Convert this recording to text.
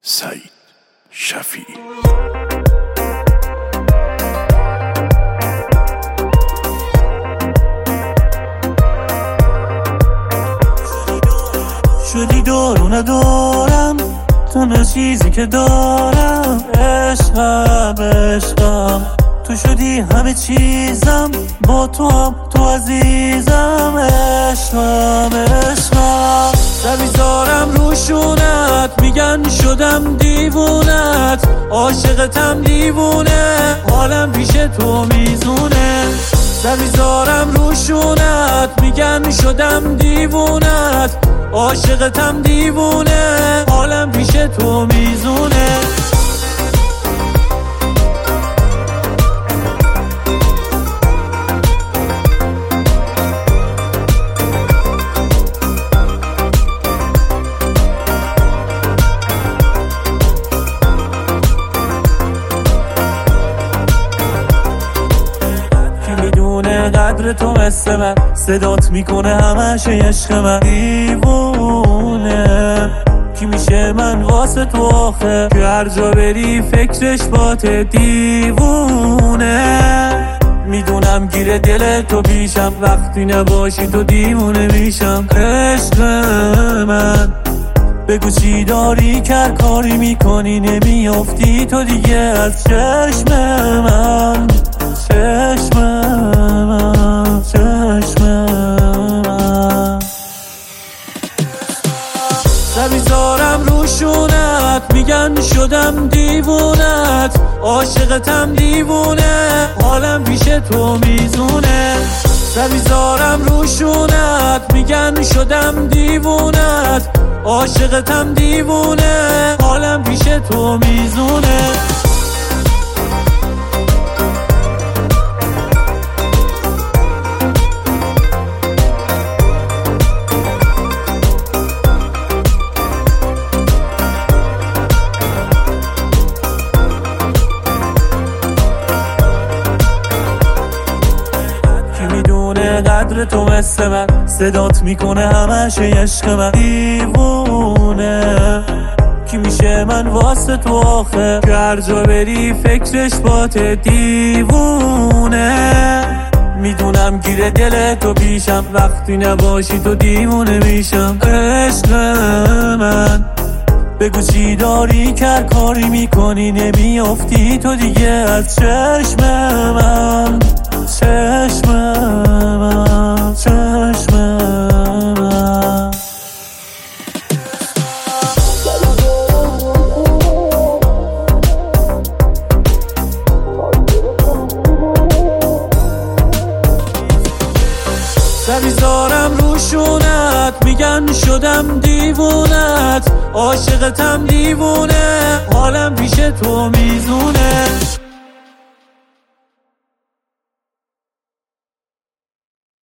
سعید شفیعی. شدی دور و ندارم، تنها چیزی که دارم عشقم. تو شدی همه چیزم، با تو هم تو عزیزم. عشقم سر روشونت، میگن شدم دیوونت، عاشقتم دیوونه، حالم پیش تو میزونه. سر روشونت، میگن شدم دیوونت، عاشقتم دیوونه، حالم پیش تو میزونه. قدر تو مثل من، صدات میکنه همش عشق من. دیوونه کی میشه من واسه تو آخه، که هر جا بری فکرش باته. دیوونه میدونم گیره دل تو پیشم، وقتی نباشی تو دیوونه میشم. عشق من بگو چی داری، کر کاری میکنی نمیافتی تو دیگه از چشم من. چشم من سر روشونت، میگن شدم دیوونت، عاشقتم دیوونه، حالم پیش تو میزونه. سر روشونت، میگن شدم دیوونت، عاشقتم دیوونه، حالم پیش تو میزونه. قدر تو مثل من، صدات میکنه همش عشق من. دیوونه کی میشه من واسه تو آخه، که هر جا بری فکرش باته. دیوونه میدونم گیره دل تو پیشم، وقتی نباشی تو دیوونه میشم. عشق من بگو چی داری، کر کاری میکنی نمیافتی تو دیگه از چشم من. چشم من سر روشونت، میگن شدم دیوونت، عاشقتم دیوونه، حالم پیش تو میزونه.